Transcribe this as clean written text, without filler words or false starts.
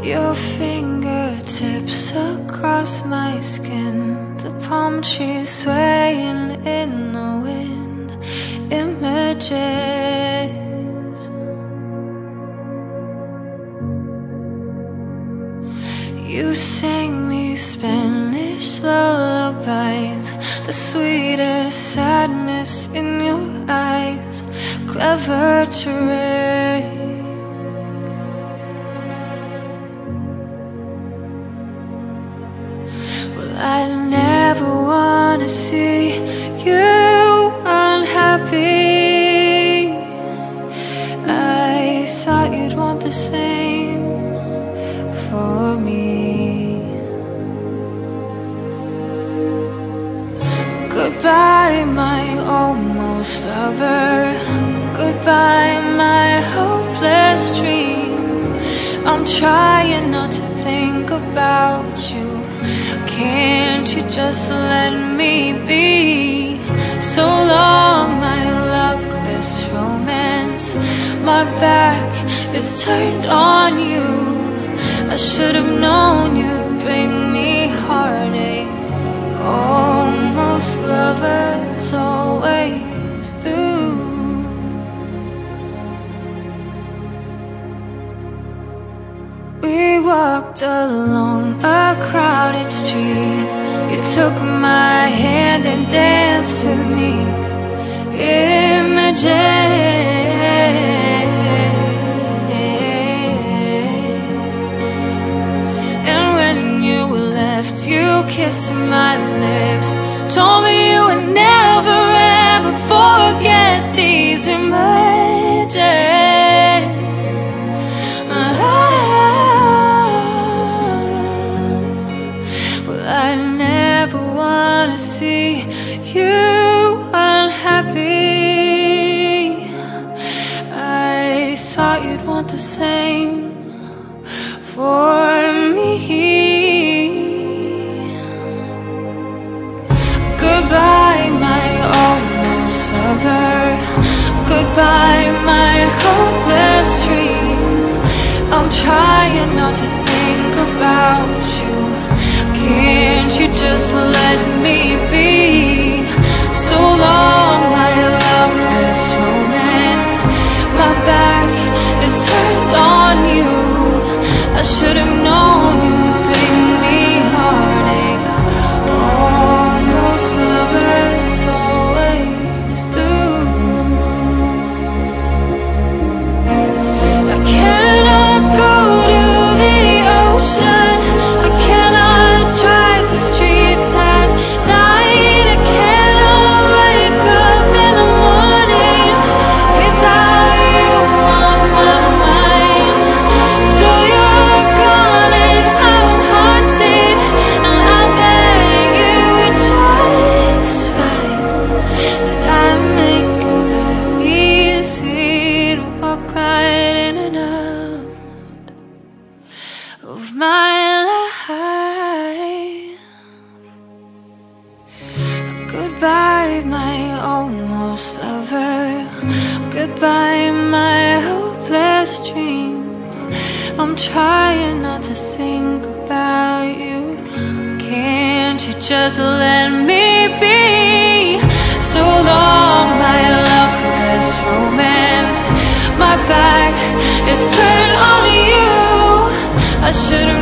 Your fingertips across my skin, the palm trees swaying in the wind. Images, you sang me Spanish lullabies, the sweetest sadness in your eyes, clever to read. I never wanna see you unhappy. I thought you'd want the same for me. Goodbye, my almost lover. Goodbye, my hopeless dream. I'm trying not to think about you. Can't you just let me be? So long, my luckless romance. My back is turned on you. I should have known you'd bring me heartache. Almost lovers always do. We walked along a crowded street. You took my hand and danced with me. Images, and when you left, you kissed my lips, told me you would never ever forget these images. I never wanna see you unhappy. I thought you'd want the same for me. Goodbye, my almost lover. Goodbye, my hopeless dream. I'm trying not to think about you. Can't you just let me be? So long, my loveless romance. My back is turned on you. I should have known you'd bring me heartache. Almost lovers always do. I cannot go to the ocean. I cannot drive the streets at night. I cannot wake up in the morning without you on my mind. So you're gone and I'm haunted, and I beg you would just fine. Did I make it that easy to walk right in and out of my life? Goodbye, my almost lover. Goodbye, my hopeless dream. I'm trying not to think about you. Can't you just let me be? So long, my luckless romance. My back is turned on you. I should have